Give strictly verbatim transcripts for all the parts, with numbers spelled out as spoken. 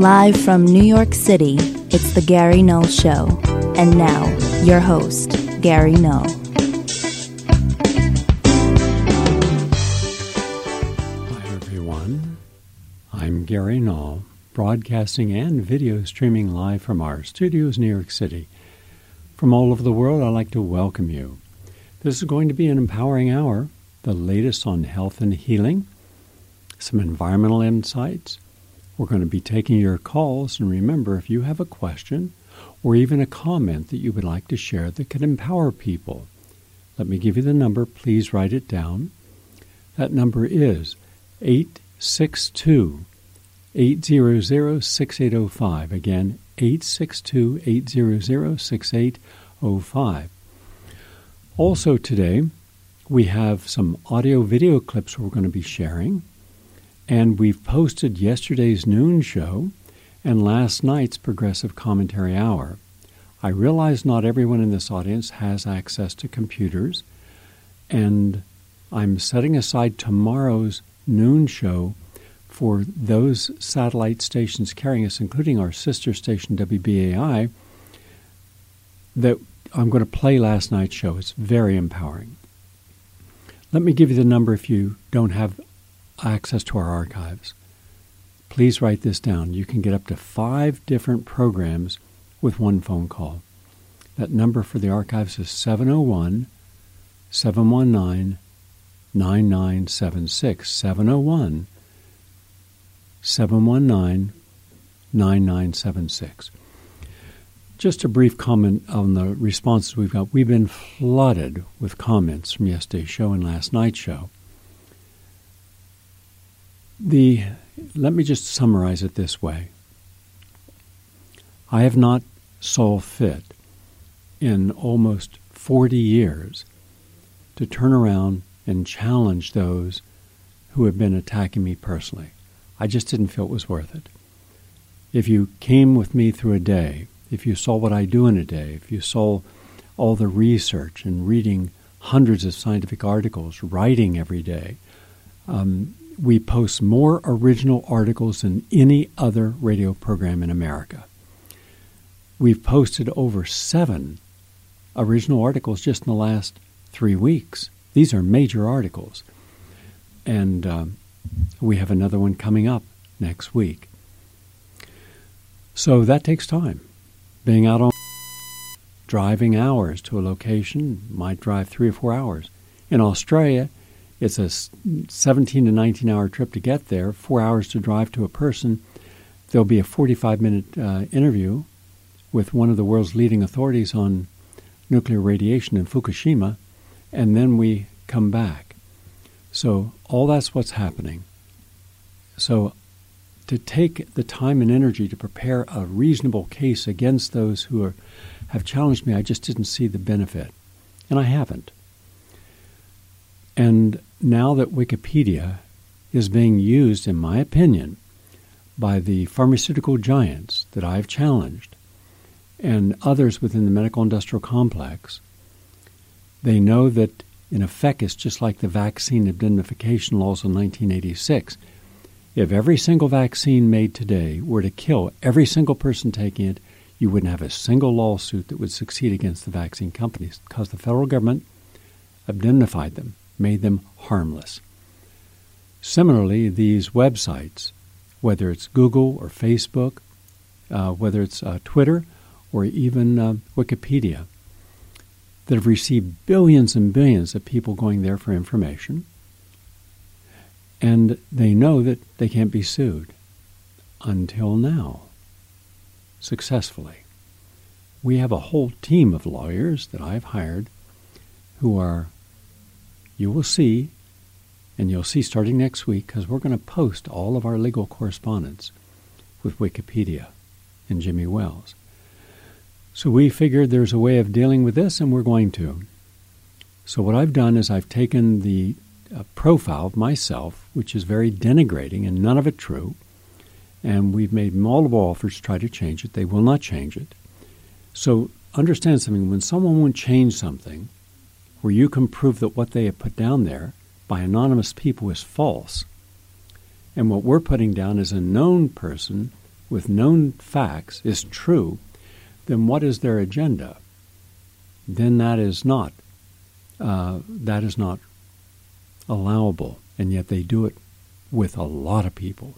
Live from New York City, it's The Gary Null Show. And now, your host, Gary Null. Hi, everyone. I'm Gary Null, broadcasting and video streaming live from our studios in New York City. From all over the world, I'd like to welcome you. This is going to be an empowering hour, the latest on health and healing, some environmental insights. We're going to be taking your calls, and remember, if you have a question or even a comment that you would like to share that could empower people, let me give you the number. Please write it down. That number is eight six two, eight hundred, six eight zero five. Again, eight six two, eight hundred, six eight zero five. Also today, we have some audio-video clips we're going to be sharing. And we've posted yesterday's noon show and last night's Progressive Commentary Hour. I realize not everyone in this audience has access to computers, and I'm setting aside tomorrow's noon show for those satellite stations carrying us, including our sister station W B A I, that I'm going to play last night's show. It's very empowering. Let me give you the number if you don't have access to our archives. Please write this down. You can get up to five different programs with one phone call. That number for the archives is seven oh one, seven one nine, nine nine seven six. seven oh one, seven one nine, nine nine seven six. Just a brief comment on the responses we've got. We've been flooded with comments from yesterday's show and last night's show. The let me just summarize it this way. I have not saw fit in almost forty years to turn around and challenge those who have been attacking me personally. I just didn't feel it was worth it. If you came with me through a day, if you saw what I do in a day, if you saw all the research and reading hundreds of scientific articles, writing every day, um, we post more original articles than any other radio program in America. We've posted over seven original articles just in the last three weeks. These are major articles. And um, we have another one coming up next week. So that takes time. Being out on driving hours to a location might drive three or four hours. In Australia, it's a seventeen to nineteen hour trip to get there, four hours to drive to a person. There'll be a forty-five minute uh, interview with one of the world's leading authorities on nuclear radiation in Fukushima, and then we come back. So all that's what's happening. So to take the time and energy to prepare a reasonable case against those who are, have challenged me, I just didn't see the benefit. And I haven't. And now that Wikipedia is being used, in my opinion, by the pharmaceutical giants that I've challenged and others within the medical industrial complex, they know that, in effect, it's just like the vaccine indemnification laws of nineteen eighty-six. If every single vaccine made today were to kill every single person taking it, you wouldn't have a single lawsuit that would succeed against the vaccine companies because the federal government indemnified them, made them harmless. Similarly, these websites, whether it's Google or Facebook, uh, whether it's uh, Twitter or even uh, Wikipedia, that have received billions and billions of people going there for information, and they know that they can't be sued until now, successfully. We have a whole team of lawyers that I've hired who are, you will see, and you'll see starting next week, because we're going to post all of our legal correspondence with Wikipedia and Jimmy Wales. So we figured there's a way of dealing with this, and we're going to. So what I've done is I've taken the uh, profile of myself, which is very denigrating and none of it true, and we've made multiple offers to try to change it. They will not change it. So understand something. When someone won't change something, where you can prove that what they have put down there by anonymous people is false, and what we're putting down is a known person with known facts is true, then what is their agenda? Then that is not uh, that is not allowable, and yet they do it with a lot of people.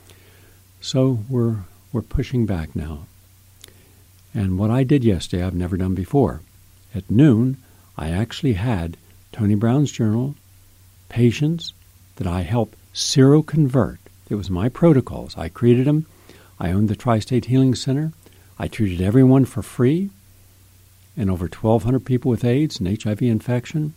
So we're we're pushing back now. And what I did yesterday, I've never done before. At noon, I actually had Tony Brown's Journal patients that I helped seroconvert. It was my protocols. I created them. I owned the Tri-State Healing Center. I treated everyone for free, and over twelve hundred people with AIDS and H I V infection.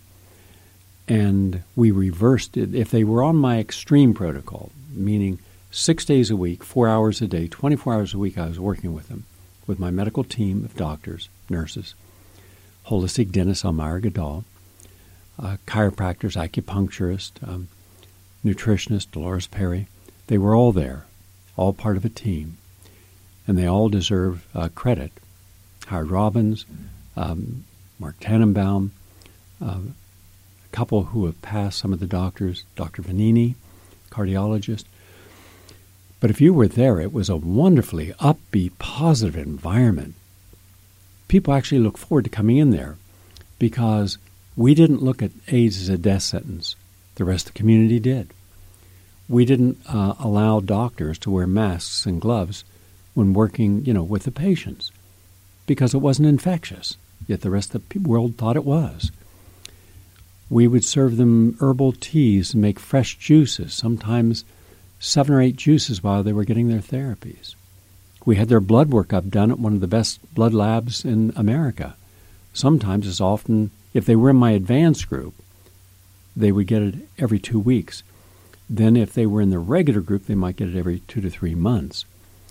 And we reversed it. If they were on my extreme protocol, meaning six days a week, four hours a day, twenty-four hours a week, I was working with them, with my medical team of doctors, nurses, holistic dentist Elmira Goodall, uh, chiropractors, acupuncturist, um, nutritionist Dolores Perry. They were all there, all part of a team, and they all deserve uh, credit. Howard Robbins, um, Mark Tannenbaum, uh, a couple who have passed, some of the doctors, Doctor Vanini, cardiologist. But if you were there, it was a wonderfully upbeat, positive environment. People actually look forward to coming in there because we didn't look at AIDS as a death sentence. The rest of the community did. We didn't uh, allow doctors to wear masks and gloves when working, you know, with the patients because it wasn't infectious, yet the rest of the world thought it was. We would serve them herbal teas and make fresh juices, sometimes seven or eight juices while they were getting their therapies. We had their blood work up done at one of the best blood labs in America. Sometimes, as often, if they were in my advanced group, they would get it every two weeks. Then if they were in the regular group, they might get it every two to three months.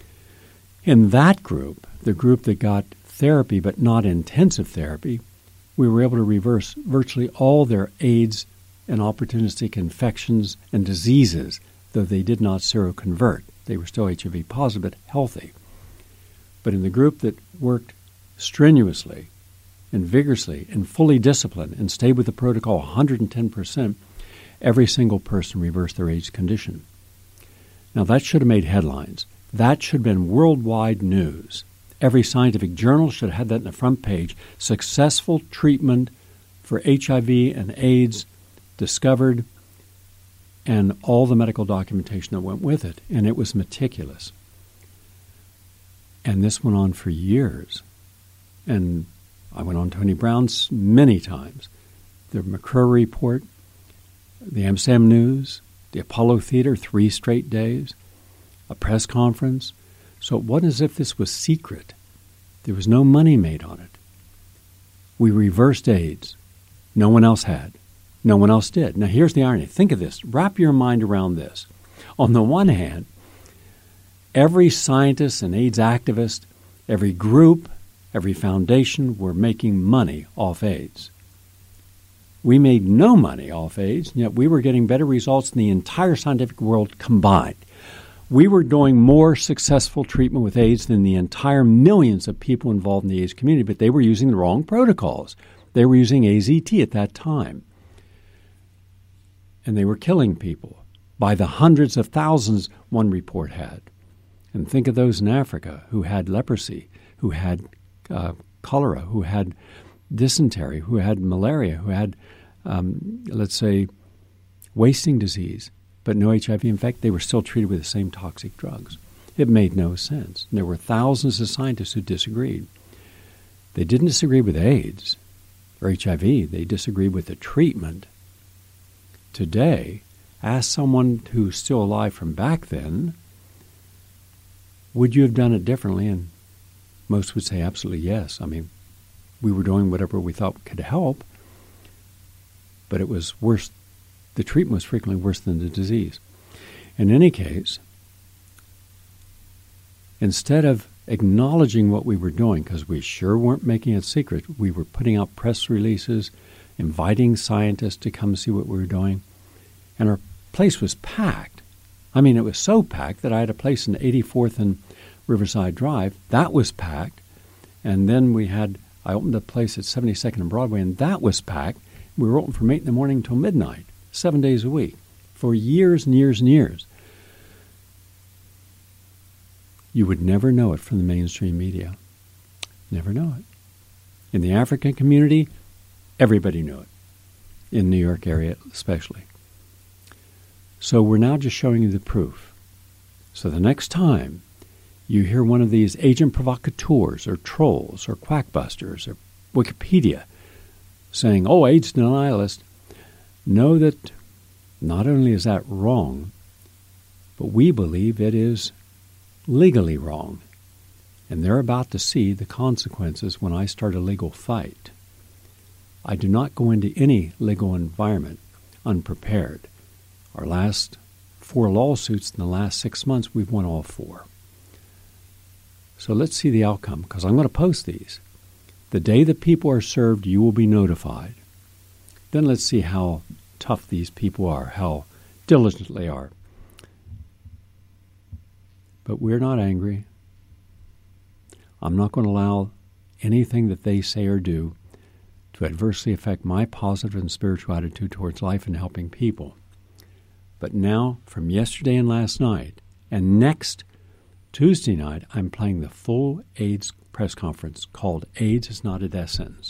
In that group, the group that got therapy but not intensive therapy, we were able to reverse virtually all their AIDS and opportunistic infections and diseases, though they did not seroconvert. They were still H I V positive but healthy. But in the group that worked strenuously and vigorously and fully disciplined and stayed with the protocol one hundred ten percent, every single person reversed their AIDS condition. Now, that should have made headlines. That should have been worldwide news. Every scientific journal should have had that in the front page. Successful treatment for H I V and AIDS discovered, and all the medical documentation that went with it. And it was meticulous. And this went on for years. And I went on Tony Brown's many times. The McClure Report, the Amsterdam News, the Apollo Theater, three straight days, a press conference. So it wasn't as if this was secret. There was no money made on it. We reversed AIDS. No one else had. No one else did. Now, here's the irony. Think of this. Wrap your mind around this. On the one hand, every scientist and AIDS activist, every group, every foundation were making money off AIDS. We made no money off AIDS, and yet we were getting better results than the entire scientific world combined. We were doing more successful treatment with AIDS than the entire millions of people involved in the AIDS community, but they were using the wrong protocols. They were using A Z T at that time. And they were killing people by the hundreds of thousands, one report had. And think of those in Africa who had leprosy, who had uh, cholera, who had dysentery, who had malaria, who had, um, let's say, wasting disease, but no H I V. In fact, they were still treated with the same toxic drugs. It made no sense. And there were thousands of scientists who disagreed. They didn't disagree with AIDS or H I V. They disagreed with the treatment. Today, ask someone who's still alive from back then, would you have done it differently? And most would say absolutely yes. I mean, we were doing whatever we thought could help, but it was worse. The treatment was frequently worse than the disease. In any case, instead of acknowledging what we were doing, because we sure weren't making it secret, we were putting out press releases, inviting scientists to come see what we were doing, and our place was packed. I mean, it was so packed that I had a place in eighty-fourth and Riverside Drive. That was packed. And then we had, I opened a place at seventy-second and Broadway, and that was packed. We were open from eight in the morning until midnight, seven days a week, for years and years and years. You would never know it from the mainstream media. Never know it. In the African community, everybody knew it. In New York area especially. So we're now just showing you the proof. So the next time you hear one of these agent provocateurs or trolls or quackbusters or Wikipedia saying, oh, AIDS denialist, know that not only is that wrong, but we believe it is legally wrong. And they're about to see the consequences when I start a legal fight. I do not go into any legal environment unprepared. Our last four lawsuits in the last six months, we've won all four. So let's see the outcome, because I'm going to post these. The day that people are served, you will be notified. Then let's see how tough these people are, how diligent they are. But we're not angry. I'm not going to allow anything that they say or do to adversely affect my positive and spiritual attitude towards life and helping people. But now, from yesterday and last night, and next Tuesday night, I'm playing the full AIDS press conference called AIDS is Not a Death Sentence.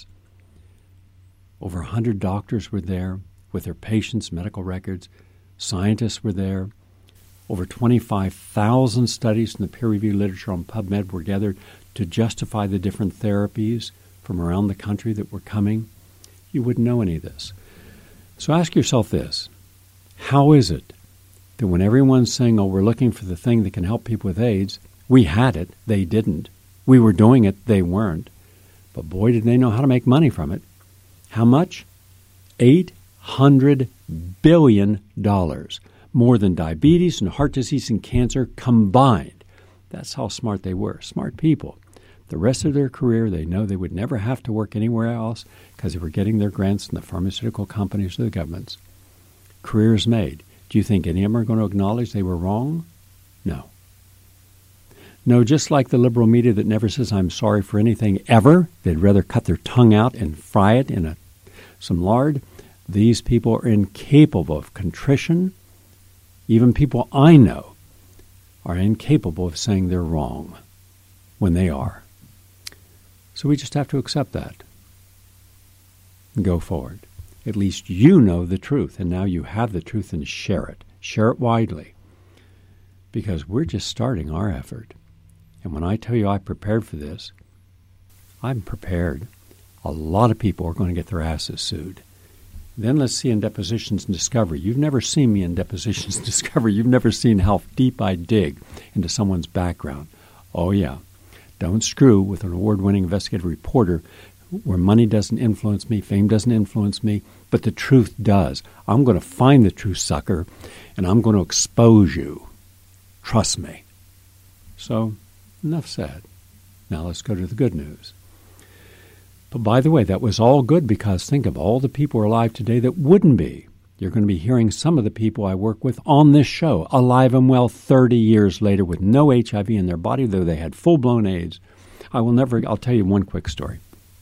Over one hundred doctors were there with their patients' medical records. Scientists were there. Over twenty-five thousand studies in the peer-reviewed literature on PubMed were gathered to justify the different therapies from around the country that were coming. You wouldn't know any of this. So ask yourself this. How is it that when everyone's saying, oh, we're looking for the thing that can help people with AIDS, we had it, they didn't. We were doing it, they weren't. But boy, did they know how to make money from it. How much? eight hundred billion dollars. More than diabetes and heart disease and cancer combined. That's how smart they were. Smart people. The rest of their career, they know they would never have to work anywhere else because they were getting their grants from the pharmaceutical companies or the governments. Careers made. Do you think any of them are going to acknowledge they were wrong? No. No, just like the liberal media that never says I'm sorry for anything ever, they'd rather cut their tongue out and fry it in a, some lard. These people are incapable of contrition. Even people I know are incapable of saying they're wrong when they are. So we just have to accept that and go forward. At least you know the truth, and now you have the truth, and share it. Share it widely, because we're just starting our effort. And when I tell you I prepared for this, I'm prepared. A lot of people are going to get their asses sued. Then let's see in depositions and discovery. You've never seen me in depositions and discovery. You've never seen how deep I dig into someone's background. Oh, yeah. Don't screw with an award-winning investigative reporter where money doesn't influence me, fame doesn't influence me, but the truth does. I'm going to find the true sucker, and I'm going to expose you. Trust me. So, enough said. Now let's go to the good news. But by the way, that was all good because think of all the people alive today that wouldn't be. You're going to be hearing some of the people I work with on this show, alive and well thirty years later with no H I V in their body, though they had full-blown AIDS. I will never, I'll tell you one quick story.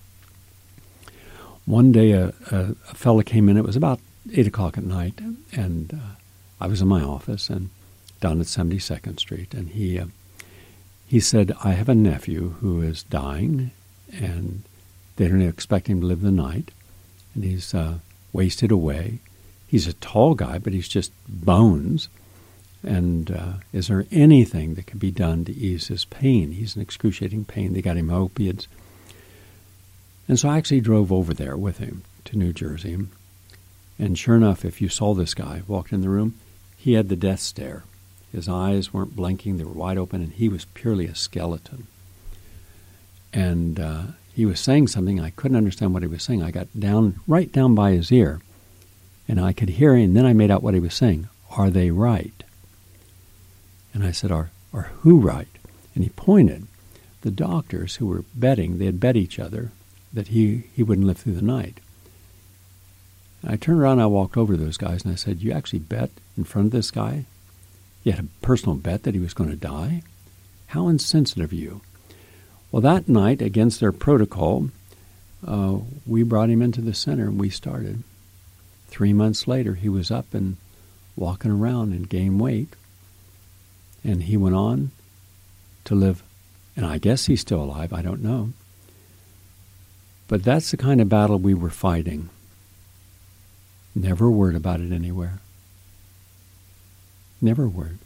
One day a, a, a fellow came in, it was about eight o'clock at night, and uh, I was in my office and down at seventy-second Street, and he uh, he said, I have a nephew who is dying, and they don't expect him to live the night, and he's uh, wasted away. He's a tall guy, but he's just bones. And uh, is there anything that can be done to ease his pain? He's in excruciating pain. They got him opiates. And so I actually drove over there with him to New Jersey. And sure enough, if you saw this guy walked in the room, he had the death stare. His eyes weren't blinking. They were wide open, and he was purely a skeleton. And uh, he was saying something. I couldn't understand what he was saying. I got down, right down by his ear, and I could hear him, and then I made out what he was saying. Are they right? And I said, are, are who right? And he pointed. The doctors who were betting, they had bet each other that he, he wouldn't live through the night. And I turned around and I walked over to those guys, and I said, you actually bet in front of this guy? You had a personal bet that he was going to die? How insensitive of you. Well, that night, against their protocol, uh, we brought him into the center, and we started. Three months later, he was up and walking around and gained weight. And he went on to live, and I guess he's still alive, I don't know. But that's the kind of battle we were fighting. Never a word about it anywhere. Never a word.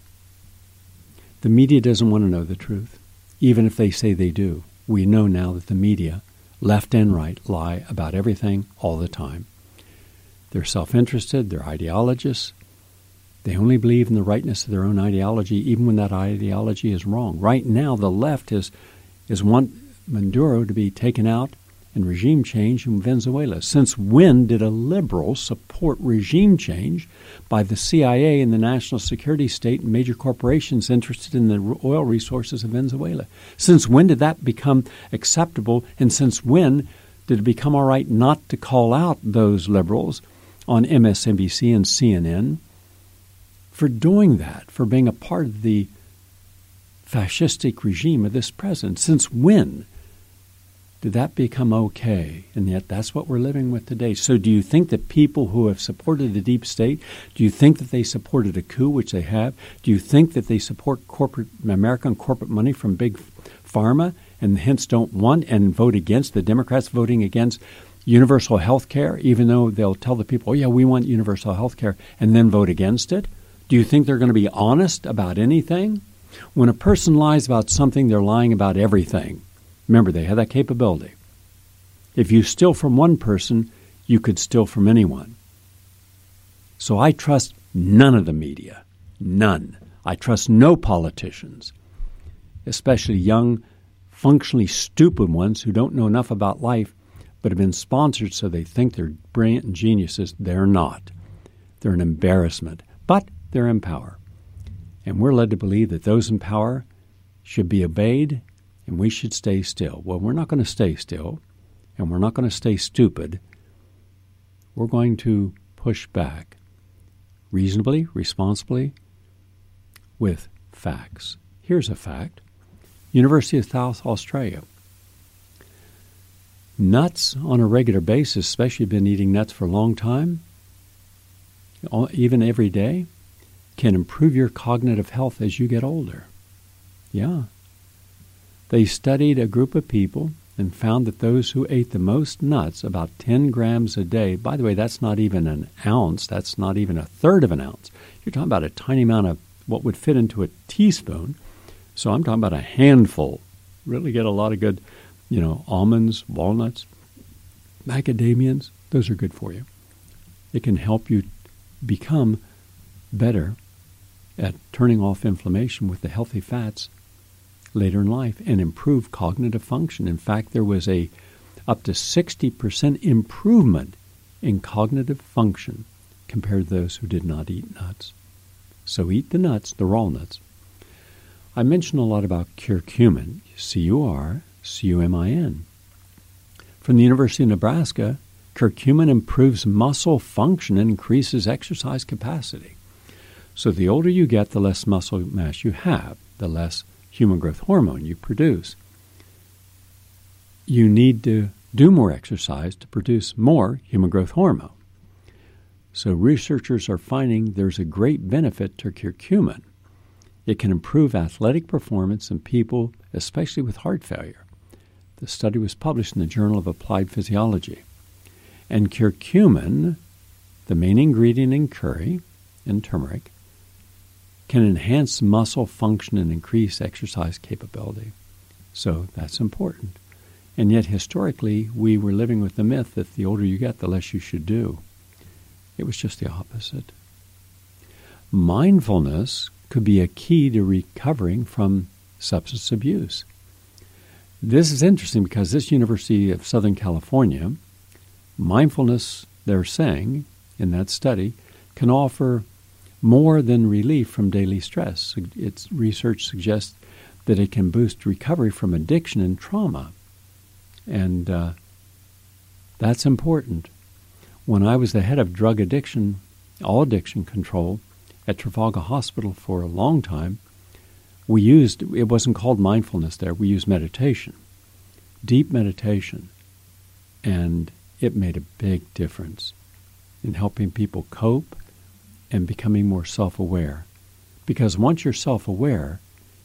The media doesn't want to know the truth, even if they say they do. We know now that the media, left and right, lie about everything all the time. They're self-interested, they're ideologists. They only believe in the rightness of their own ideology, even when that ideology is wrong. Right now, the left is, is want Maduro to be taken out and regime change in Venezuela. Since when did a liberal support regime change by the C I A and the national security state and major corporations interested in the oil resources of Venezuela? Since when did that become acceptable? And since when did it become all right not to call out those liberals on M S N B C and C N N for doing that, for being a part of the fascistic regime of this president? Since when did that become okay? And yet that's what we're living with today. So do you think that people who have supported the deep state, do you think that they supported a coup, which they have? Do you think that they support corporate American corporate money from big pharma and hence don't want and vote against, the Democrats voting against universal health care, even though they'll tell the people, oh, yeah, we want universal health care, and then vote against it? Do you think they're going to be honest about anything? When a person lies about something, they're lying about everything. Remember, they have that capability. If you steal from one person, you could steal from anyone. So I trust none of the media. None. I trust no politicians, especially young, functionally stupid ones who don't know enough about life but have been sponsored so they think they're brilliant and geniuses. They're not. They're an embarrassment, but they're in power. And we're led to believe that those in power should be obeyed and we should stay still. Well, we're not going to stay still, and we're not going to stay stupid. We're going to push back reasonably, responsibly, with facts. Here's a fact. University of South Australia. Nuts on a regular basis, especially if you've been eating nuts for a long time, even every day, can improve your cognitive health as you get older. Yeah. They studied a group of people and found that those who ate the most nuts, about ten grams a day, by the way, that's not even an ounce, that's not even a third of an ounce. You're talking about a tiny amount of what would fit into a teaspoon. So I'm talking about a handful. Really get a lot of good, you know, almonds, walnuts, macadamias. Those are good for you. It can help you become better at turning off inflammation with the healthy fats later in life and improve cognitive function. In fact, there was a up to sixty percent improvement in cognitive function compared to those who did not eat nuts. So eat the nuts, the raw nuts. I mentioned a lot about curcumin, C U R C U M I N. From the University of Nebraska, curcumin improves muscle function and increases exercise capacity. So the older you get, the less muscle mass you have, the less human growth hormone you produce. You need to do more exercise to produce more human growth hormone. So researchers are finding there's a great benefit to curcumin. It can improve athletic performance in people, especially with heart failure. The study was published in the Journal of Applied Physiology. And curcumin, the main ingredient in curry and turmeric, can enhance muscle function and increase exercise capability. So that's important. And yet historically, we were living with the myth that the older you get, the less you should do. It was just the opposite. Mindfulness could be a key to recovering from substance abuse. This is interesting because this University of Southern California, mindfulness, they're saying in that study, can offer more than relief from daily stress. Its research suggests that it can boost recovery from addiction and trauma. And uh, that's important. When I was the head of drug addiction, all addiction control at Trafalgar Hospital for a long time, we used, it wasn't called mindfulness there, we used meditation, deep meditation. And it made a big difference in helping people cope and becoming more self-aware. Because once you're self-aware,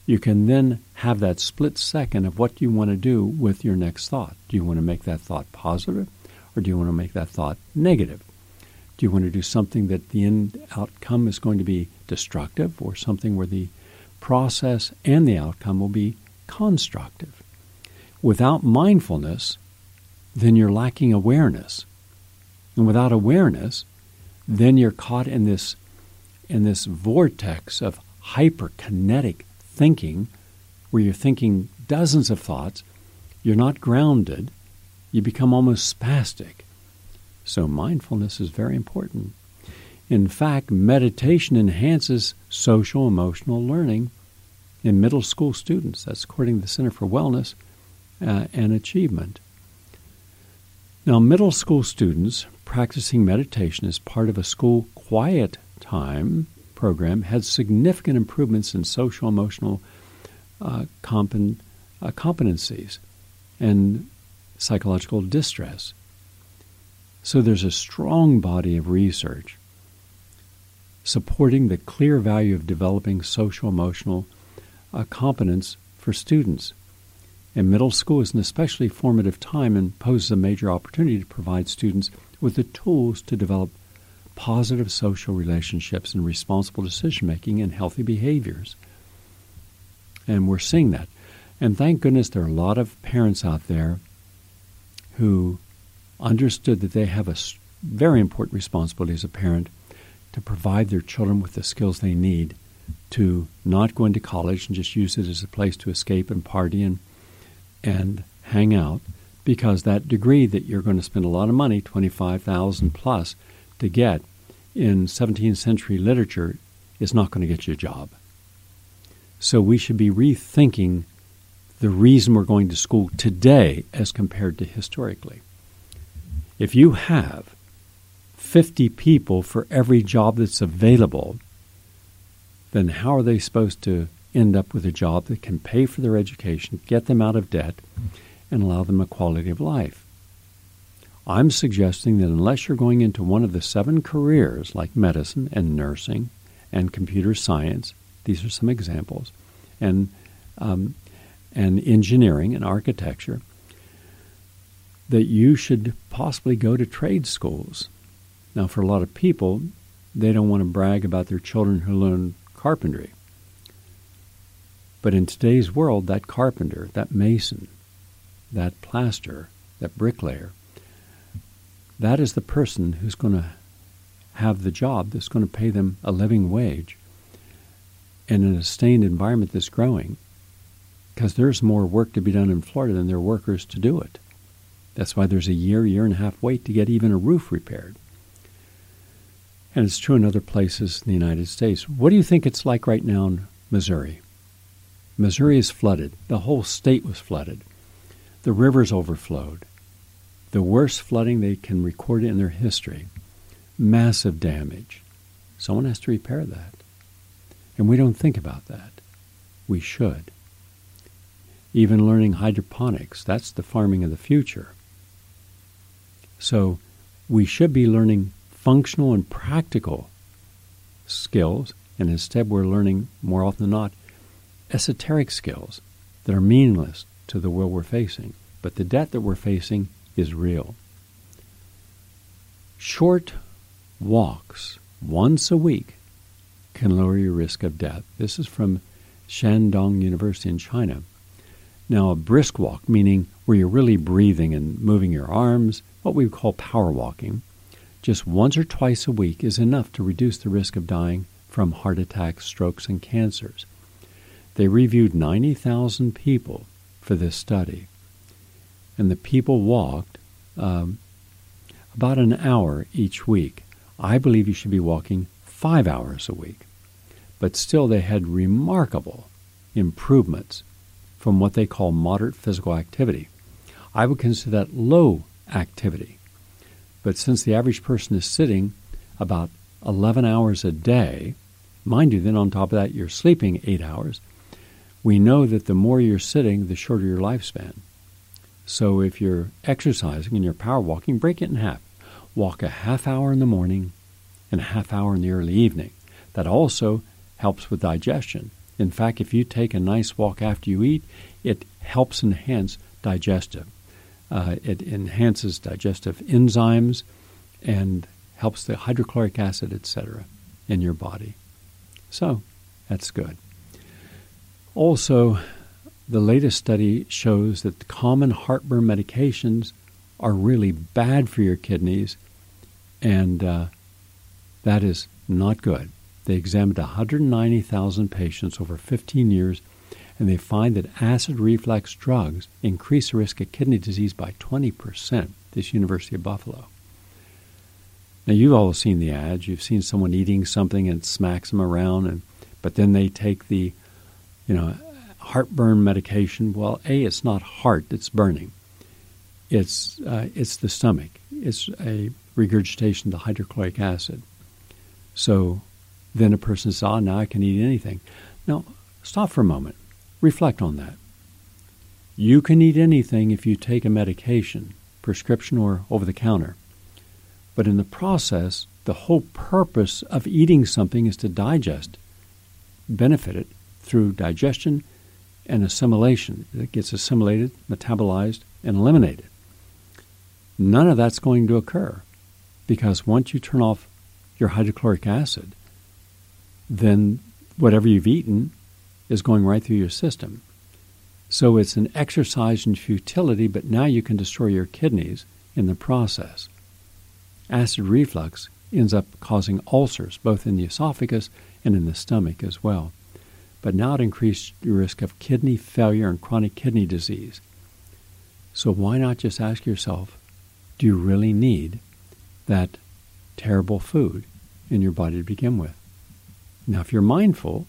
you can then have that split second of what you want to do with your next thought. Do you want to make that thought positive, or do you want to make that thought negative? Do you want to do something that the end outcome is going to be destructive, or something where the process and the outcome will be constructive? Without mindfulness, then you're lacking awareness. And without awareness, then you're caught in this in this vortex of hyperkinetic thinking, where you're thinking dozens of thoughts. You're not grounded. You become almost spastic. So mindfulness is very important. In fact, meditation enhances social emotional learning in middle school students. That's according to the Center for Wellness uh, and Achievement. Now, middle school students practicing meditation as part of a school quiet time program had significant improvements in social emotional uh, compen- uh, competencies and psychological distress. So there's a strong body of research supporting the clear value of developing social emotional uh, competence for students. And middle school is an especially formative time and poses a major opportunity to provide students with the tools to develop positive social relationships and responsible decision-making and healthy behaviors. And we're seeing that. And thank goodness there are a lot of parents out there who understood that they have a very important responsibility as a parent to provide their children with the skills they need to not go into college and just use it as a place to escape and party and and hang out, because that degree that you're going to spend a lot of money, twenty-five thousand dollars plus, to get in seventeenth century literature is not going to get you a job. So we should be rethinking the reason we're going to school today as compared to historically. If you have fifty people for every job that's available, then how are they supposed to end up with a job that can pay for their education, get them out of debt, and allow them a quality of life? I'm suggesting that unless you're going into one of the seven careers like medicine and nursing and computer science, these are some examples, and um, and engineering and architecture, that you should possibly go to trade schools. Now, for a lot of people, they don't want to brag about their children who learn carpentry. But in today's world, that carpenter, that mason, that plasterer, that bricklayer, that is the person who's going to have the job that's going to pay them a living wage in a sustained environment that's growing, because there's more work to be done in Florida than there are workers to do it. That's why there's a year, year and a half wait to get even a roof repaired. And it's true in other places in the United States. What do you think it's like right now in Missouri? Missouri is flooded. The whole state was flooded. The rivers overflowed. The worst flooding they can record in their history. Massive damage. Someone has to repair that. And we don't think about that. We should. Even learning hydroponics, that's the farming of the future. So we should be learning functional and practical skills, and instead we're learning, more often than not, esoteric skills that are meaningless to the world we're facing. But the debt that we're facing is real. Short walks once a week can lower your risk of death. This is from Shandong University in China. Now, a brisk walk, meaning where you're really breathing and moving your arms, what we call power walking, just once or twice a week is enough to reduce the risk of dying from heart attacks, strokes, and cancers. They reviewed ninety thousand people for this study, and the people walked um, about an hour each week. I believe you should be walking five hours a week. But still, they had remarkable improvements from what they call moderate physical activity. I would consider that low activity. But since the average person is sitting about eleven hours a day, mind you, then on top of that, you're sleeping eight hours, we know that the more you're sitting, the shorter your lifespan. So if you're exercising and you're power walking, break it in half. Walk a half hour in the morning and a half hour in the early evening. That also helps with digestion. In fact, if you take a nice walk after you eat, it helps enhance digestive. Uh, it enhances digestive enzymes and helps the hydrochloric acid, et cetera, in your body. So that's good. Also, the latest study shows that common heartburn medications are really bad for your kidneys, and uh, that is not good. They examined one hundred ninety thousand patients over fifteen years, and they find that acid reflux drugs increase the risk of kidney disease by twenty percent, this University of Buffalo. Now, you've all seen the ads. You've seen someone eating something and it smacks them around, and but then they take the, you know, heartburn medication. Well, A, it's not heart that's burning. It's uh, it's the stomach. It's a regurgitation of the hydrochloric acid. So then a person says, oh, now I can eat anything. Now, stop for a moment. Reflect on that. You can eat anything if you take a medication, prescription or over-the-counter. But in the process, the whole purpose of eating something is to digest, benefit it through digestion and assimilation. It gets assimilated, metabolized, and eliminated. None of that's going to occur because once you turn off your hydrochloric acid, then whatever you've eaten is going right through your system. So it's an exercise in futility, but now you can destroy your kidneys in the process. Acid reflux ends up causing ulcers, both in the esophagus and in the stomach as well. But now it increases your risk of kidney failure and chronic kidney disease. So why not just ask yourself, do you really need that terrible food in your body to begin with? Now, if you're mindful,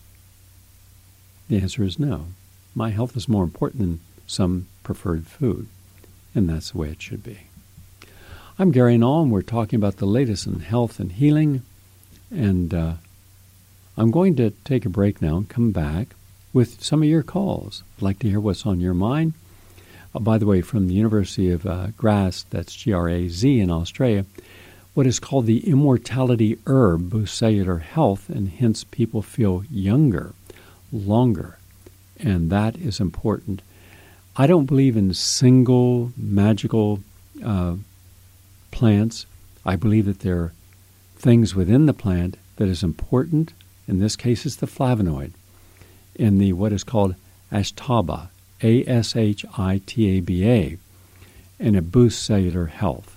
the answer is no. My health is more important than some preferred food, and that's the way it should be. I'm Gary Null, and we're talking about the latest in health and healing, and uh, I'm going to take a break now and come back with some of your calls. I'd like to hear what's on your mind. Uh, by the way, from the University of uh, Graz, that's G R A Z in Australia, what is called the immortality herb boosts cellular health, and hence people feel younger, longer, and that is important. I don't believe in single magical uh, plants. I believe that there are things within the plant that is important. In this case, it's the flavonoid in the what is called Ashtaba, A S H I T A B A, and it boosts cellular health.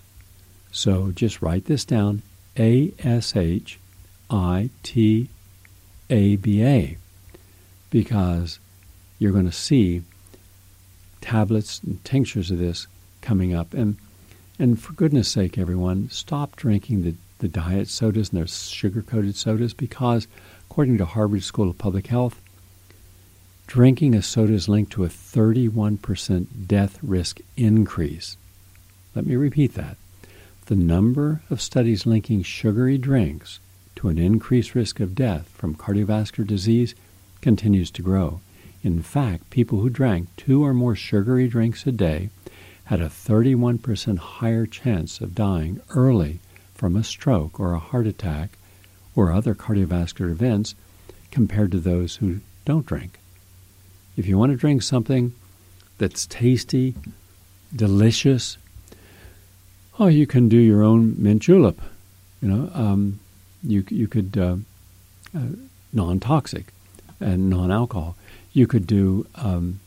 So just write this down, A S H I T A B A, because you're going to see tablets and tinctures of this coming up. And and for goodness sake, everyone, stop drinking the, the diet sodas and their sugar-coated sodas, because according to Harvard School of Public Health, drinking a soda is linked to a thirty-one percent death risk increase. Let me repeat that. The number of studies linking sugary drinks to an increased risk of death from cardiovascular disease continues to grow. In fact, people who drank two or more sugary drinks a day had a thirty-one percent higher chance of dying early from a stroke or a heart attack or other cardiovascular events compared to those who don't drink. If you want to drink something that's tasty, delicious, oh, you can do your own mint julep. You know, um, you you could uh, uh, non-toxic and non-alcohol. You could do um,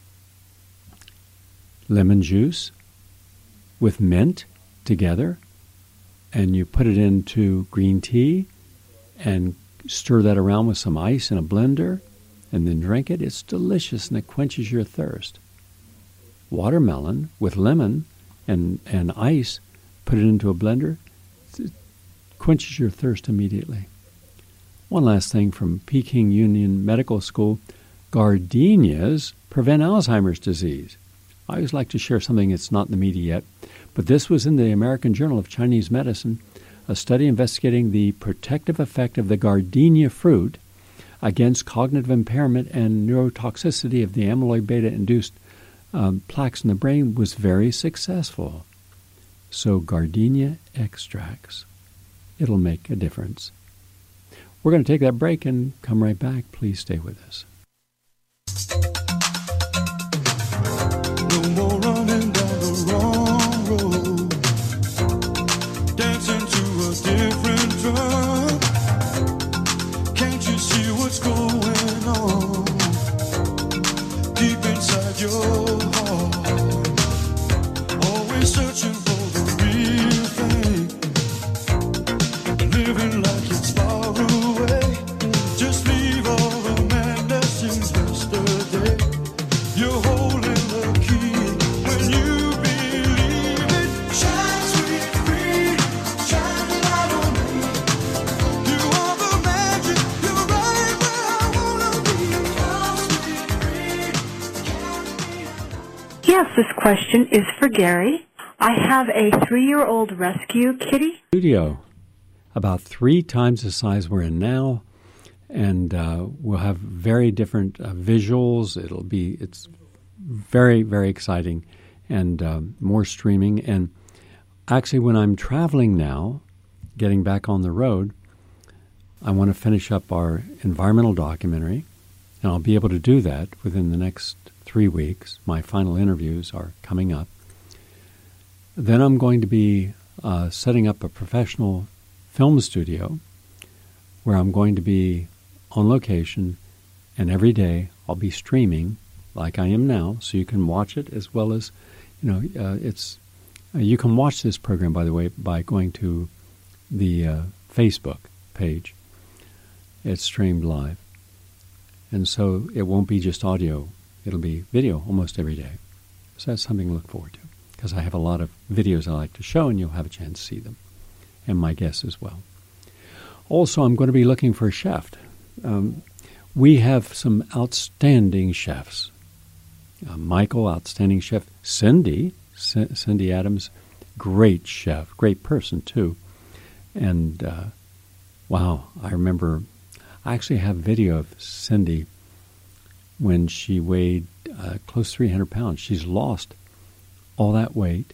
lemon juice with mint together, and you put it into green tea and stir that around with some ice in a blender, and then drink it. It's delicious, and it quenches your thirst. Watermelon with lemon and, and ice, put it into a blender, it quenches your thirst immediately. One last thing from Peking Union Medical School, gardenias prevent Alzheimer's disease. I always like to share something that's not in the media yet, but this was in the American Journal of Chinese Medicine, a study investigating the protective effect of the gardenia fruit against cognitive impairment and neurotoxicity of the amyloid beta-induced um, plaques in the brain was very successful. So gardenia extracts, it'll make a difference. We're going to take that break and come right back. Please stay with us. No more running down the wrong road, dancing to a different drum. Can't you see what's going on deep inside your heart? Always searching for the real thing, living like it's far away. Just leave all the madness in yesterday. You're holding the key when you believe it. Shine, sweet freedom, shine light on me. You are the magic, you're right where I wanna be. Oh, sweet freedom, carry me along. Yes, this question is for Gary. I have a three-year-old rescue kitty. Studio, about three times the size we're in now, and uh, we'll have very different uh, visuals. It'll be, it's very, very exciting, and uh, more streaming. And actually, when I'm traveling now, getting back on the road, I want to finish up our environmental documentary, and I'll be able to do that within the next three weeks. My final interviews are coming up. Then I'm going to be uh, setting up a professional film studio where I'm going to be on location, and every day I'll be streaming like I am now, so you can watch it as well as, you know, uh, it's, uh, you can watch this program, by the way, by going to the uh, Facebook page. It's streamed live. And so it won't be just audio, it'll be video almost every day. So that's something to look forward to, because I have a lot of videos I like to show, and you'll have a chance to see them, and my guests as well. Also, I'm going to be looking for a chef. Um, we have some outstanding chefs. Uh, Michael, outstanding chef. Cindy, C- Cindy Adams, great chef, great person too. And uh, wow, I remember, I actually have video of Cindy when she weighed uh, close to three hundred pounds. She's lost all that weight,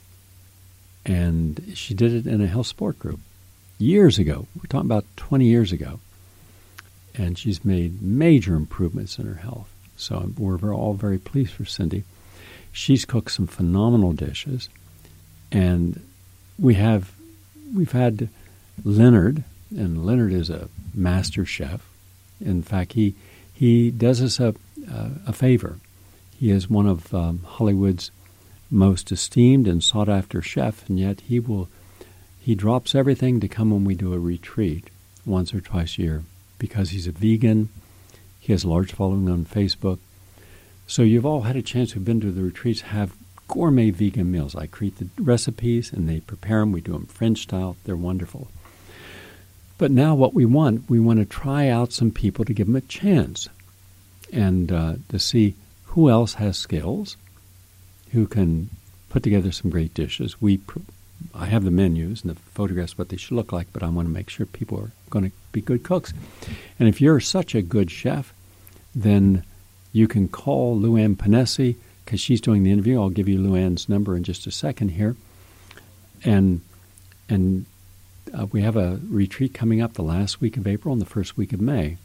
and she did it in a health sport group years ago. We're talking about twenty years ago. And she's made major improvements in her health. So we're all very pleased for Cindy. She's cooked some phenomenal dishes. And we have, we've had Leonard, and Leonard is a master chef. In fact, he he does us a, a, a favor. He is one of um, Hollywood's most esteemed and sought-after chef, and yet he will he drops everything to come when we do a retreat once or twice a year, because he's a vegan. He has a large following on Facebook. So you've all had a chance who've been to the retreats have gourmet vegan meals. I create the recipes, and they prepare them. We do them French style. They're wonderful. But now what we want, we want to try out some people to give them a chance, and uh, to see who else has skills, who can put together some great dishes. We, pr- I have the menus and the photographs, what they should look like, but I want to make sure people are going to be good cooks. And if you're such a good chef, then you can call Luann Panesi, because she's doing the interview. I'll give you Luann's number in just a second here. And and uh, we have a retreat coming up the last week of April and the first week of May.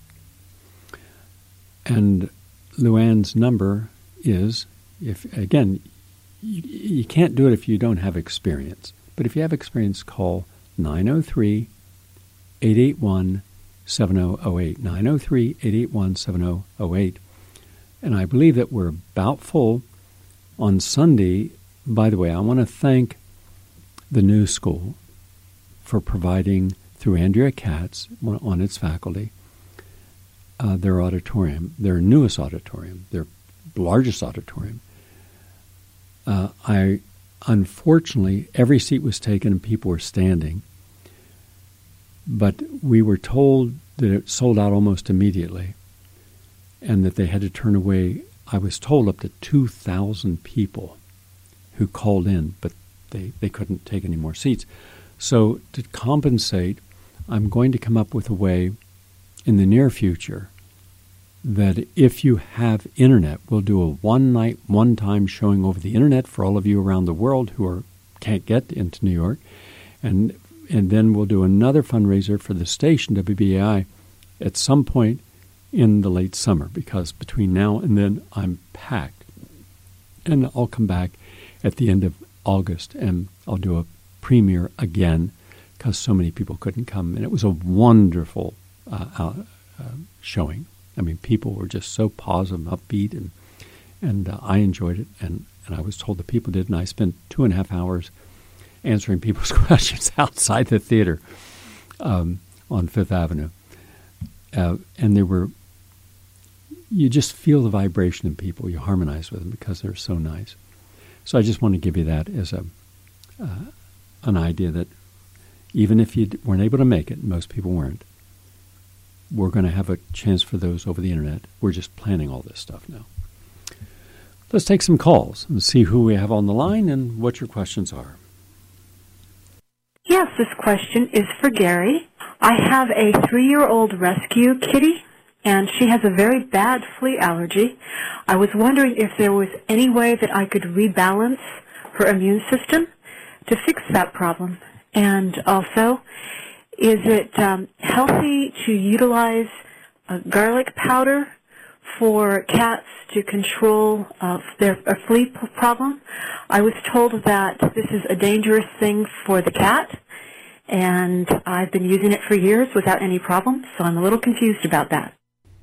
And Luann's number is, if again, you, you can't do it if you don't have experience. But if you have experience, call nine oh three, eight eight one, seven oh oh eight, nine oh three, eight eight one, seven oh oh eight. And I believe that we're about full on Sunday. By the way, I want to thank the New School for providing, through Andrea Katz on its faculty, uh, their auditorium, their newest auditorium, their largest auditorium. Uh, I unfortunately, every seat was taken and people were standing, but we were told that it sold out almost immediately, and that they had to turn away, I was told, up to two thousand people who called in, but they, they couldn't take any more seats. So to compensate, I'm going to come up with a way in the near future that if you have internet, we'll do a one-night, one-time showing over the internet for all of you around the world who are can't get into New York, and and then we'll do another fundraiser for the station, W B A I, at some point in the late summer, because between now and then I'm packed. And I'll come back at the end of August, and I'll do a premiere again because so many people couldn't come. And it was a wonderful uh, uh, showing. I mean, people were just so positive, upbeat, and and uh, I enjoyed it. And, and I was told the people did, and I spent two and a half hours answering people's questions outside the theater um, on Fifth Avenue. Uh, and they were, you just feel the vibration in people. You harmonize with them because they're so nice. So I just want to give you that as a uh, an idea that even if you weren't able to make it, most people weren't, we're going to have a chance for those over the internet. We're just planning all this stuff now. Let's take some calls and see who we have on the line and what your questions are. Yes, this question is for Gary. I have a three-year-old rescue kitty, and she has a very bad flea allergy. I was wondering if there was any way that I could rebalance her immune system to fix that problem. And also, is it um, healthy to utilize uh, garlic powder for cats to control uh, their a flea p- problem? I was told that this is a dangerous thing for the cat, and I've been using it for years without any problem, so I'm a little confused about that.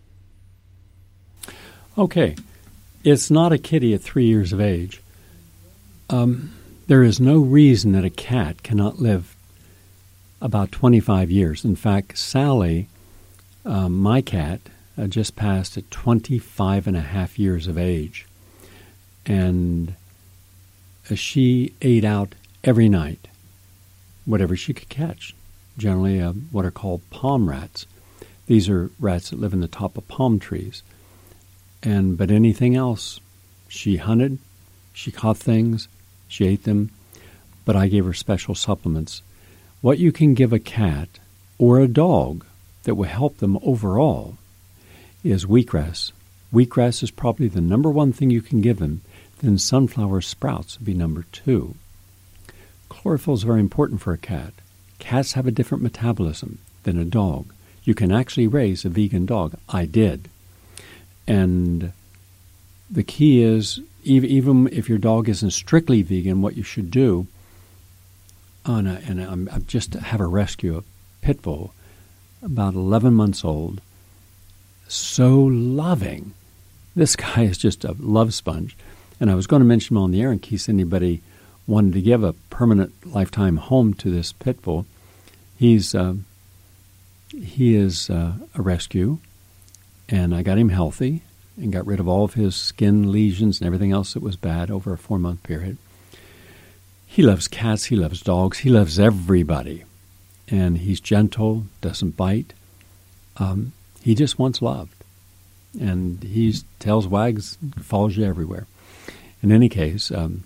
Okay. It's not a kitty at three years of age. Um, there is no reason that a cat cannot live about twenty-five years. In fact, Sally, uh, my cat, uh, just passed at twenty-five and a half years of age. And uh, she ate out every night, whatever she could catch, generally uh, what are called palm rats. These are rats that live in the top of palm trees. And but anything else, she hunted, she caught things, she ate them, but I gave her special supplements. What you can give a cat or a dog that will help them overall is wheatgrass. Wheatgrass is probably the number one thing you can give them. Then sunflower sprouts would be number two. Chlorophyll is very important for a cat. Cats have a different metabolism than a dog. You can actually raise a vegan dog. I did. And the key is, even if your dog isn't strictly vegan, what you should do, on a, and I'm, I'm just have a rescue, a pit bull, about eleven months old, so loving. This guy is just a love sponge. And I was going to mention him on the air in case anybody wanted to give a permanent lifetime home to this pit bull. He's uh, he is uh, a rescue. And I got him healthy and got rid of all of his skin lesions and everything else that was bad over a four-month period. He loves cats. He loves dogs. He loves everybody. And he's gentle, doesn't bite. Um, he just wants loved. And he tails wags, follows you everywhere. In any case, um,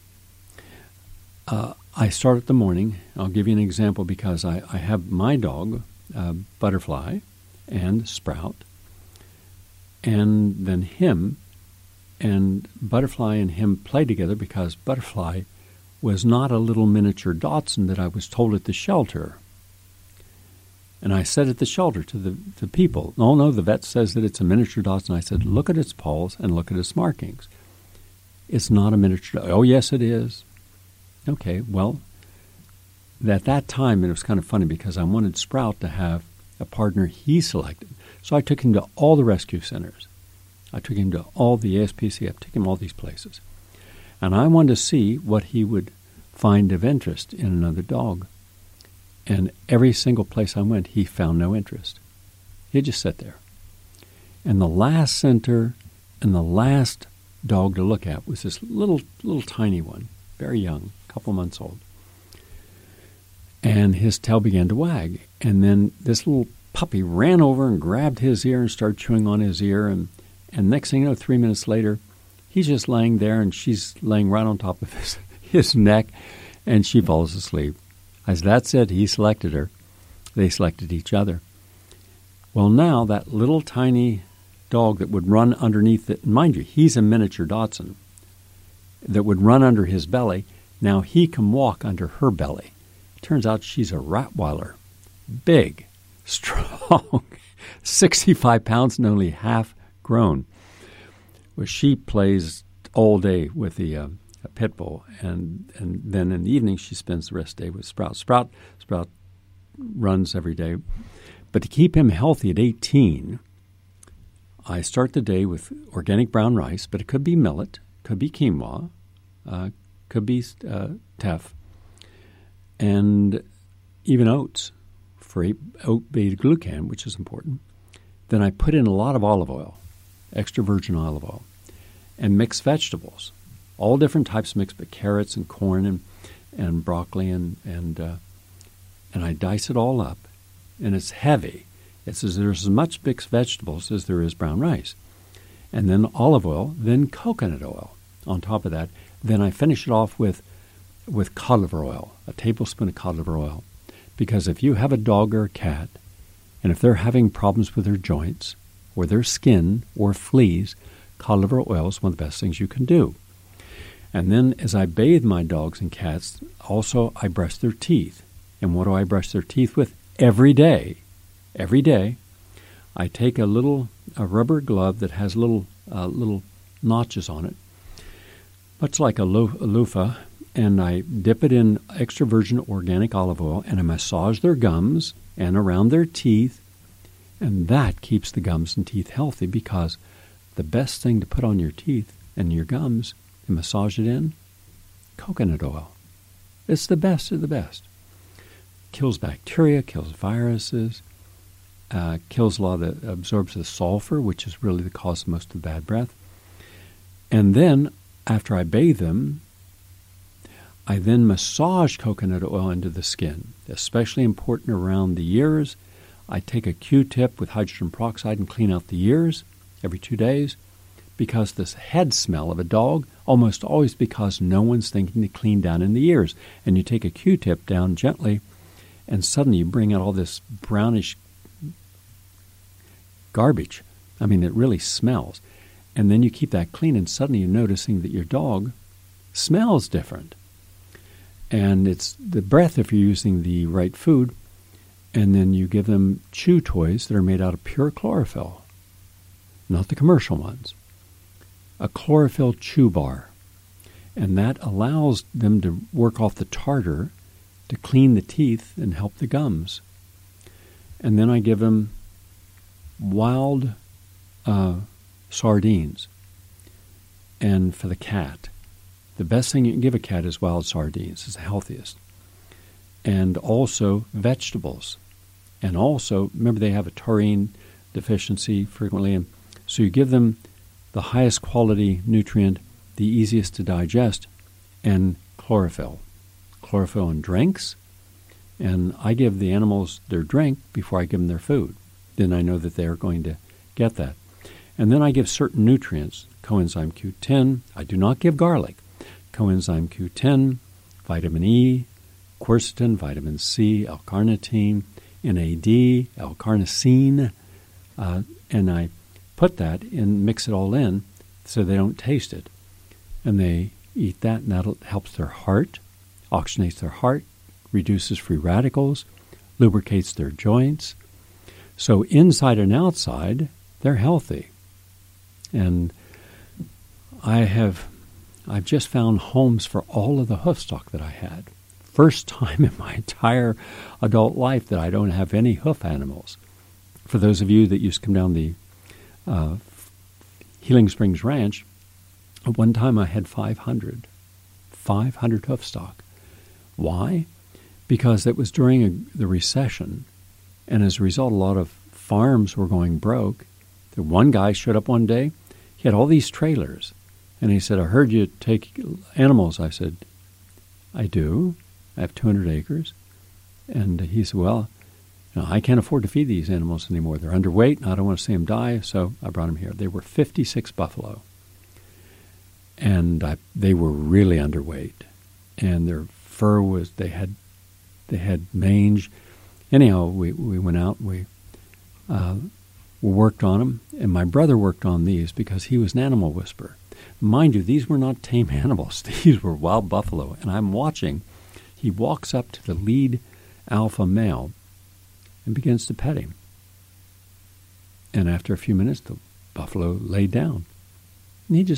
uh, I start at the morning. I'll give you an example because I, I have my dog, uh, Butterfly, and Sprout. And then him and Butterfly and him play together because Butterfly was not a little miniature Dachshund that I was told at the shelter. And I said at the shelter to the, the people, no, no, the vet says that it's a miniature Dachshund. I said, look at its paws and look at its markings. It's not a miniature dog. Oh, yes, it is. Okay, well, at that time, it was kind of funny because I wanted Sprout to have a partner he selected. So I took him to all the rescue centers. I took him to all the A S P C F, took him all these places. And I wanted to see what he would find of interest in another dog. And every single place I went, he found no interest. He'd just sit there. And the last center and the last dog to look at was this little, little tiny one, very young, a couple months old. And his tail began to wag. And then this little puppy ran over and grabbed his ear and started chewing on his ear. And, and next thing you know, three minutes later, he's just laying there and she's laying right on top of his, his neck and she falls asleep. I said, that's it. He selected her. They selected each other. Well, now that little tiny dog that would run underneath it, mind you, he's a miniature Dachshund, that would run under his belly, now he can walk under her belly. It turns out she's a Rottweiler. Big, strong, sixty-five pounds and only half grown. Well, she plays all day with the uh, pit bull, and and then in the evening she spends the rest of the day with Sprout. Sprout Sprout runs every day, but to keep him healthy at eighteen, I start the day with organic brown rice, but it could be millet, could be quinoa, uh, could be uh, teff, and even oats for oat beta-glucan, which is important. Then I put in a lot of olive oil, extra virgin olive oil, and mixed vegetables, all different types mixed, but carrots and corn and and broccoli and and uh, and I dice it all up, and it's heavy. It's as there's as much mixed vegetables as there is brown rice, and then olive oil, then coconut oil on top of that. Then I finish it off with with cod liver oil, a tablespoon of cod liver oil, because if you have a dog or a cat, and if they're having problems with their joints or their skin or fleas, cod liver oil is one of the best things you can do. And then as I bathe my dogs and cats, also I brush their teeth. And what do I brush their teeth with? Every day. Every day. I take a little a rubber glove that has little uh, little notches on it, much like a, lo- a loofah, and I dip it in extra virgin organic olive oil, and I massage their gums and around their teeth, and that keeps the gums and teeth healthy, because the best thing to put on your teeth and your gums and massage it in, coconut oil. It's the best of the best. Kills bacteria, kills viruses, uh, kills a lot of the, absorbs the sulfur, which is really the cause of most of the bad breath. And then, after I bathe them, I then massage coconut oil into the skin, especially important around the ears. I take a Q-tip with hydrogen peroxide and clean out the ears every two days, because this head smell of a dog, almost always because no one's thinking to clean down in the ears. And you take a Q-tip down gently, and suddenly you bring out all this brownish garbage. I mean, it really smells. And then you keep that clean, and suddenly you're noticing that your dog smells different. And it's the breath if you're using the right food. And then you give them chew toys that are made out of pure chlorophyll, not the commercial ones. A chlorophyll chew bar. And that allows them to work off the tartar to clean the teeth and help the gums. And then I give them wild uh, sardines. And for the cat, the best thing you can give a cat is wild sardines. It's the healthiest. And also vegetables. And also, remember, they have a taurine deficiency frequently, and so you give them the highest quality nutrient, the easiest to digest, and chlorophyll. Chlorophyll in drinks, and I give the animals their drink before I give them their food. Then I know that they're going to get that. And then I give certain nutrients, coenzyme Q ten. I do not give garlic. Coenzyme Q ten, vitamin E, quercetin, vitamin C, L-carnitine, N A D, L-carnosine, uh, and I put that in, mix it all in so they don't taste it. And they eat that, and that helps their heart, oxygenates their heart, reduces free radicals, lubricates their joints. So inside and outside, they're healthy. And I have, I've just found homes for all of the hoofstock that I had. First time in my entire adult life that I don't have any hoof animals. For those of you that used to come down the uh, Healing Springs Ranch, at one time I had five hundred. five hundred hoofstock. Why? Because it was during a, the recession, and as a result, a lot of farms were going broke. The one guy showed up one day. He had all these trailers, and he said, "I heard you take animals." I said, "I do. I have two hundred acres." And he said, "Well, you know, I can't afford to feed these animals anymore. They're underweight, and I don't want to see them die, so I brought them here." They were fifty-six buffalo, and I, they were really underweight, and their fur was, they had they had mange. Anyhow, we, we went out, we, uh, we worked on them, and my brother worked on these because he was an animal whisperer. Mind you, these were not tame animals. These were wild buffalo, and I'm watching. He walks up to the lead alpha male and begins to pet him. And after a few minutes, the buffalo laid down. And he just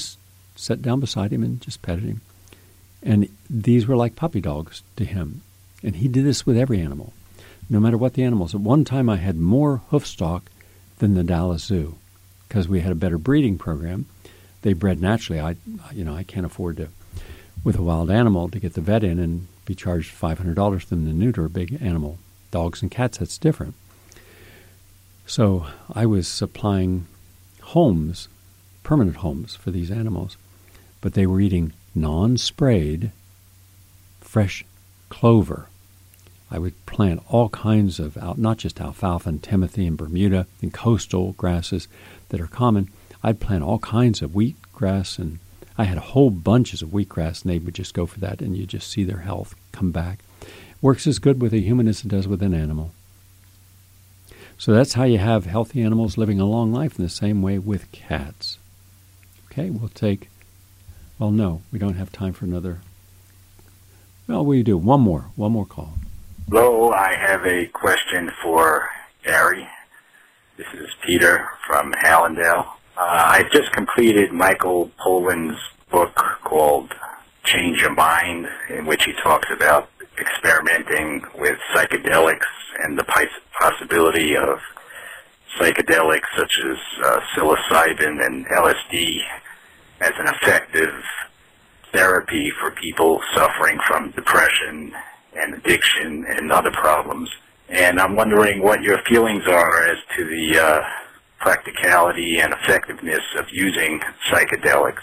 sat down beside him and just petted him. And these were like puppy dogs to him. And he did this with every animal, no matter what the animals. At one time, I had more hoof stock than the Dallas Zoo because we had a better breeding program. They bred naturally. I, you know, I can't afford to, with a wild animal, to get the vet in and be charged five hundred dollars for them to neuter a big animal. Dogs and cats, that's different. So I was supplying homes, permanent homes for these animals, but they were eating non-sprayed fresh clover. I would plant all kinds of, not just alfalfa and timothy and Bermuda and coastal grasses that are common. I'd plant all kinds of wheat grass, and I had whole bunches of wheatgrass, and they would just go for that, and you just see their health come back. Works as good with a human as it does with an animal. So that's how you have healthy animals living a long life, in the same way with cats. Okay, we'll take, well, no, we don't have time for another. Well, we do. One more, one more call. Hello, I have a question for Gary. This is Peter from Hallandale. Uh, I just completed Michael Pollan's book called Change Your Mind, in which he talks about experimenting with psychedelics and the possibility of psychedelics such as uh, psilocybin and L S D as an effective therapy for people suffering from depression and addiction and other problems. And I'm wondering what your feelings are as to the uh, practicality and effectiveness of using psychedelics.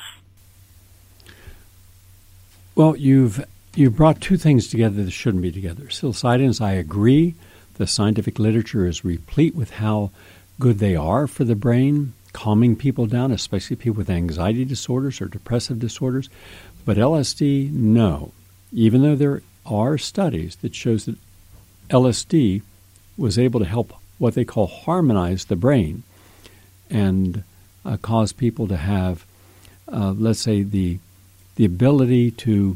Well, you've you've brought two things together that shouldn't be together. Psilocybins, I agree. The scientific literature is replete with how good they are for the brain, calming people down, especially people with anxiety disorders or depressive disorders. But L S D, no. Even though there are studies that shows that L S D was able to help what they call harmonize the brain and uh, cause people to have, uh, let's say, the the ability to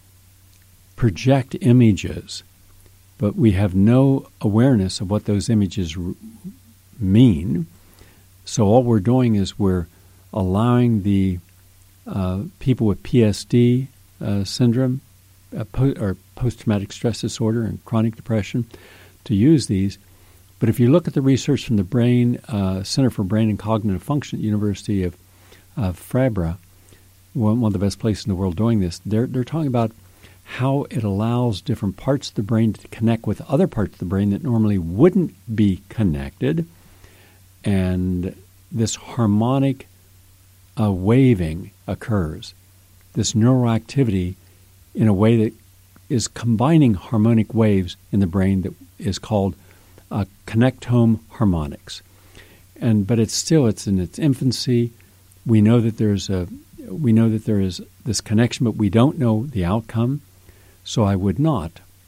project images, but we have no awareness of what those images r- mean. So all we're doing is we're allowing the uh, people with P S D uh, syndrome, uh, po- or post-traumatic stress disorder and chronic depression, to use these. But if you look at the research from the Brain uh, Center for Brain and Cognitive Function at University of uh, Fabra, one, one of the best places in the world doing this, they're they're talking about how it allows different parts of the brain to connect with other parts of the brain that normally wouldn't be connected, and this harmonic uh, waving occurs, this neuroactivity in a way that is combining harmonic waves in the brain that is called uh, connectome harmonics. And but it's still it's in its infancy. We know that there's a we know that there is this connection, but we don't know the outcome. So I would not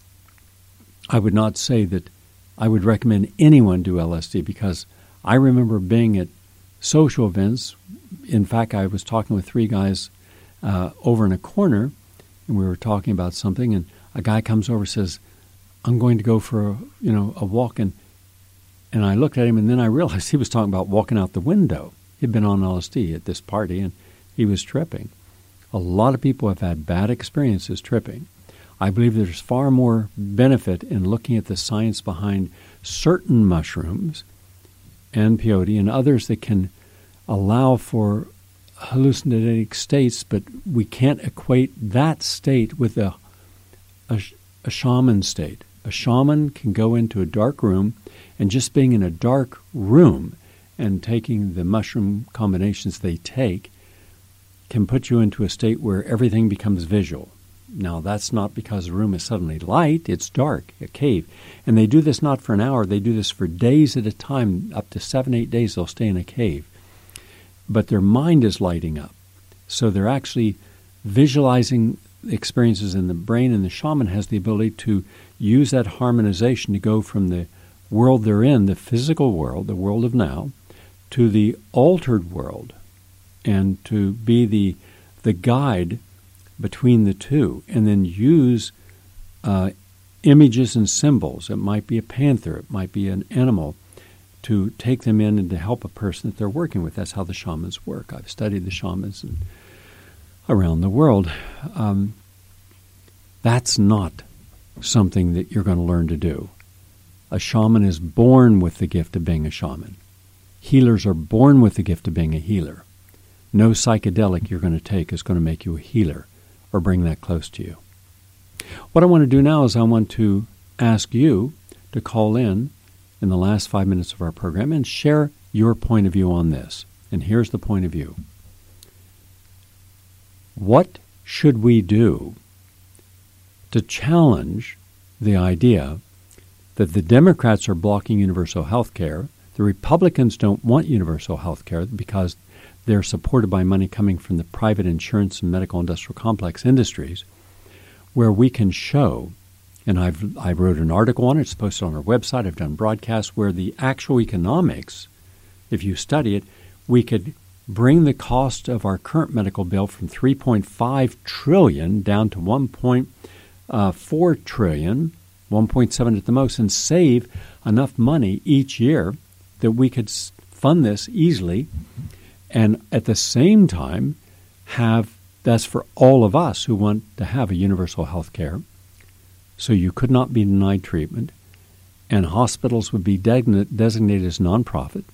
I would not say that I would recommend anyone do L S D, because I remember being at social events. In fact, I was talking with three guys uh, over in a corner, and we were talking about something, and a guy comes over and says, I'm going to go for a, you know, a walk. And, and I looked at him, and then I realized he was talking about walking out the window. He'd been on L S D at this party, and he was tripping. A lot of people have had bad experiences tripping. I believe there's far more benefit in looking at the science behind certain mushrooms and peyote and others that can allow for hallucinogenic states, but we can't equate that state with a, a, a shaman state. A shaman can go into a dark room, and just being in a dark room and taking the mushroom combinations they take can put you into a state where everything becomes visual. Now, that's not because the room is suddenly light, it's dark, a cave. And they do this not for an hour, they do this for days at a time, up to seven, eight days they'll stay in a cave. But their mind is lighting up. So they're actually visualizing experiences in the brain, and the shaman has the ability to use that harmonization to go from the world they're in, the physical world, the world of now, to the altered world, and to be the the guide between the two, and then use uh, images and symbols. It might be a panther, it might be an animal, to take them in and to help a person that they're working with. That's how the shamans work. I've studied the shamans, and around the world. Um, that's not something that you're going to learn to do. A shaman is born with the gift of being a shaman. Healers are born with the gift of being a healer. No psychedelic you're going to take is going to make you a healer or bring that close to you. What I want to do now is I want to ask you to call in in the last five minutes of our program and share your point of view on this. And here's the point of view. What should we do to challenge the idea that the Democrats are blocking universal health care, the Republicans don't want universal health care because they're supported by money coming from the private insurance and medical industrial complex industries, where we can show, and I've I wrote an article on it, it's posted on our website, I've done broadcasts, where the actual economics, if you study it, we could bring the cost of our current medical bill from three point five trillion dollars down to one point four trillion dollars, one point seven at the most, and save enough money each year that we could fund this easily, and at the same time have, that's for all of us who want to have a universal health care, so you could not be denied treatment, and hospitals would be de- designated as nonprofit,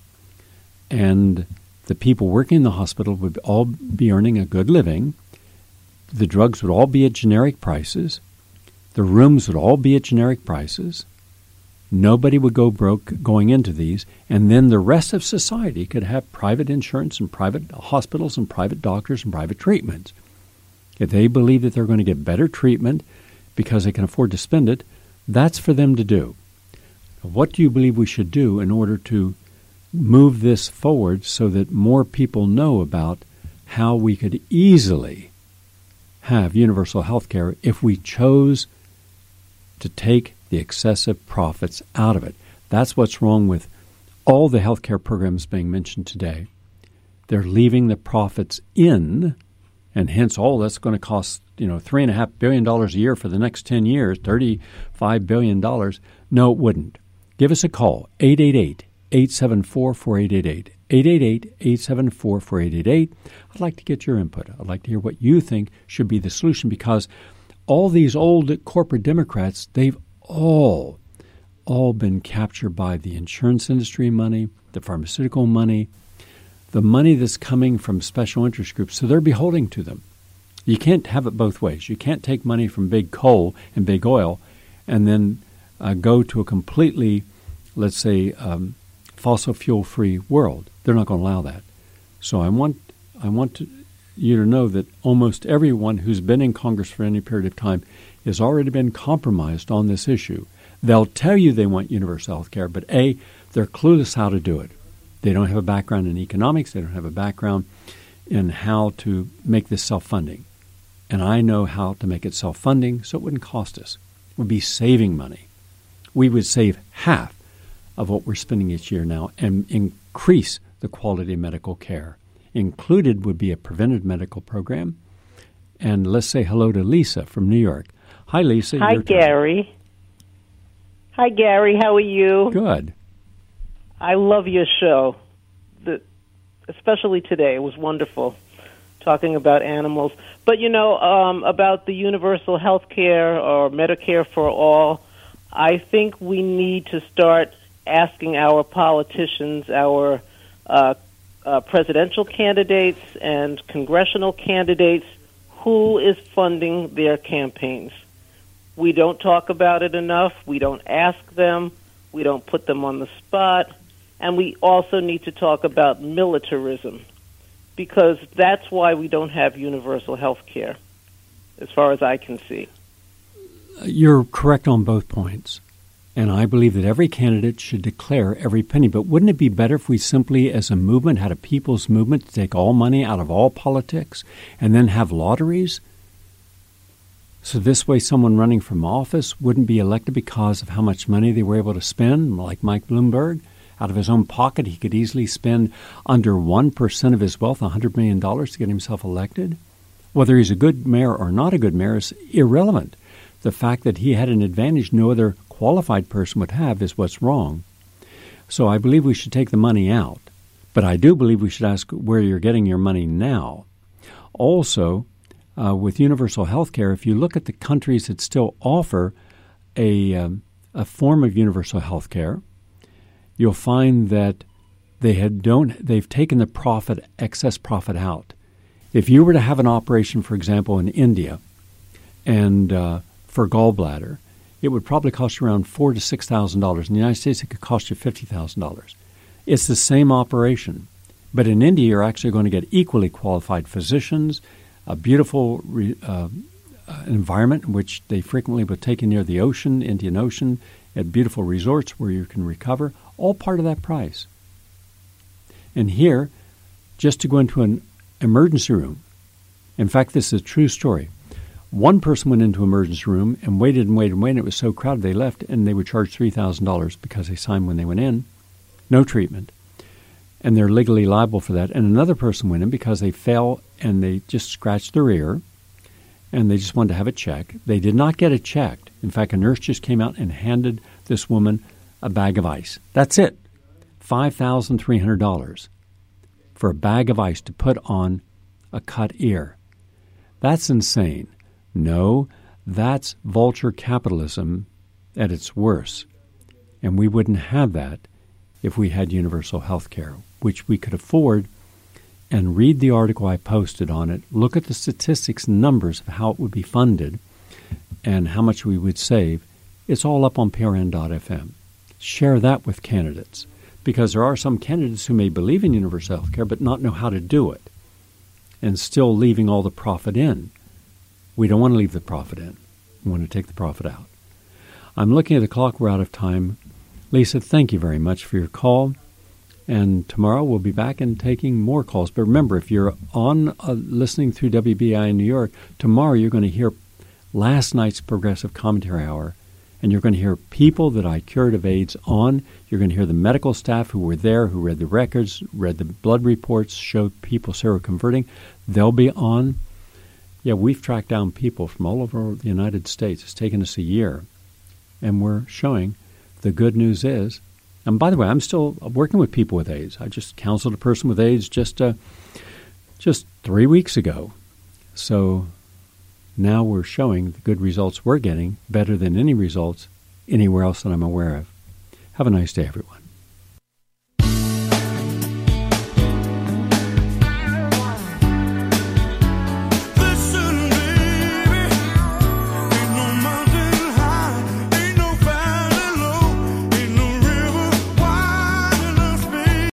and the people working in the hospital would all be earning a good living, the drugs would all be at generic prices, the rooms would all be at generic prices, nobody would go broke going into these, and then the rest of society could have private insurance and private hospitals and private doctors and private treatments. If they believe that they're going to get better treatment because they can afford to spend it, that's for them to do. What do you believe we should do in order to move this forward so that more people know about how we could easily have universal health care if we chose to take the excessive profits out of it? That's what's wrong with all the healthcare programs being mentioned today. They're leaving the profits in, and hence all that's going to cost, you know, three and a half billion dollars a year for the next ten years, thirty-five billion dollars. No, it wouldn't. Give us a call, eight eight eight, eight seven four, four eight eight eight, eight eight eight, eight seven four, four eight eight eight. I'd like to get your input. I'd like to hear what you think should be the solution, because all these old corporate Democrats, they've all, all been captured by the insurance industry money, the pharmaceutical money, the money that's coming from special interest groups, so they're beholden to them. You can't have it both ways. You can't take money from big coal and big oil and then uh, go to a completely, let's say, um, fossil fuel-free world. They're not going to allow that. So I want I want to, you to know that almost everyone who's been in Congress for any period of time has already been compromised on this issue. They'll tell you they want universal health care, but A, they're clueless how to do it. They don't have a background in economics. They don't have a background in how to make this self-funding. And I know how to make it self-funding so it wouldn't cost us. It would be saving money. We would save half of what we're spending each year now and increase the quality of medical care. Included would be a preventive medical program. And let's say hello to Lisa from New York. Hi, Lisa. Hi, Gary. Hi, Gary. How are you? Good. I love your show, the, especially today. It was wonderful talking about animals. But, you know, um, about the universal health care or Medicare for all, I think we need to start asking our politicians, our uh, uh, presidential candidates and congressional candidates, who is funding their campaigns. We don't talk about it enough. We don't ask them. We don't put them on the spot. And we also need to talk about militarism, because that's why we don't have universal health care, as far as I can see. You're correct on both points. And I believe that every candidate should declare every penny. But wouldn't it be better if we simply, as a movement, had a people's movement to take all money out of all politics and then have lotteries? So this way someone running from office wouldn't be elected because of how much money they were able to spend, like Mike Bloomberg. Out of his own pocket, he could easily spend under one percent of his wealth, one hundred million dollars, to get himself elected. Whether he's a good mayor or not a good mayor is irrelevant. The fact that he had an advantage no other qualified person would have is what's wrong. So I believe we should take the money out. But I do believe we should ask where you're getting your money now. Also, uh, with universal health care, if you look at the countries that still offer a, um, a form of universal health care, you'll find that they had don't they've taken the profit, excess profit out. If you were to have an operation, for example, in India, and uh, for gallbladder, it would probably cost you around four to six thousand dollars. In the United States, it could cost you fifty thousand dollars. It's the same operation, but in India, you're actually going to get equally qualified physicians, a beautiful re, uh, environment in which they frequently will take you near the ocean, Indian Ocean, at beautiful resorts where you can recover, all part of that price. And here, just to go into an emergency room, in fact, this is a true story. One person went into an emergency room and waited and waited and waited. It was so crowded they left, and they were charged three thousand dollars because they signed when they went in. No treatment. And they're legally liable for that. And another person went in because they fell and they just scratched their ear, and they just wanted to have it checked. They did not get it checked. In fact, a nurse just came out and handed this woman a bag of ice. That's it. five thousand three hundred dollars for a bag of ice to put on a cut ear. That's insane. No, that's vulture capitalism at its worst. And we wouldn't have that if we had universal health care, which we could afford. And read the article I posted on it. Look at the statistics and numbers of how it would be funded and how much we would save. It's all up on P R N dot F M. Share that with candidates, because there are some candidates who may believe in universal health care but not know how to do it, and still leaving all the profit in. We don't want to leave the profit in. We want to take the profit out. I'm looking at the clock. We're out of time. Lisa, thank you very much for your call. And tomorrow we'll be back and taking more calls. But remember, if you're on uh, listening through W B I in New York, tomorrow you're going to hear last night's Progressive Commentary Hour, and you're going to hear people that I cured of AIDS on. You're going to hear the medical staff who were there, who read the records, read the blood reports, showed people seroconverting. They'll be on. Yeah, we've tracked down people from all over the United States. It's taken us a year, and we're showing the good news is. And by the way, I'm still working with people with AIDS. I just counseled a person with AIDS just uh, just three weeks ago. So now we're showing the good results we're getting, better than any results anywhere else that I'm aware of. Have a nice day, everyone.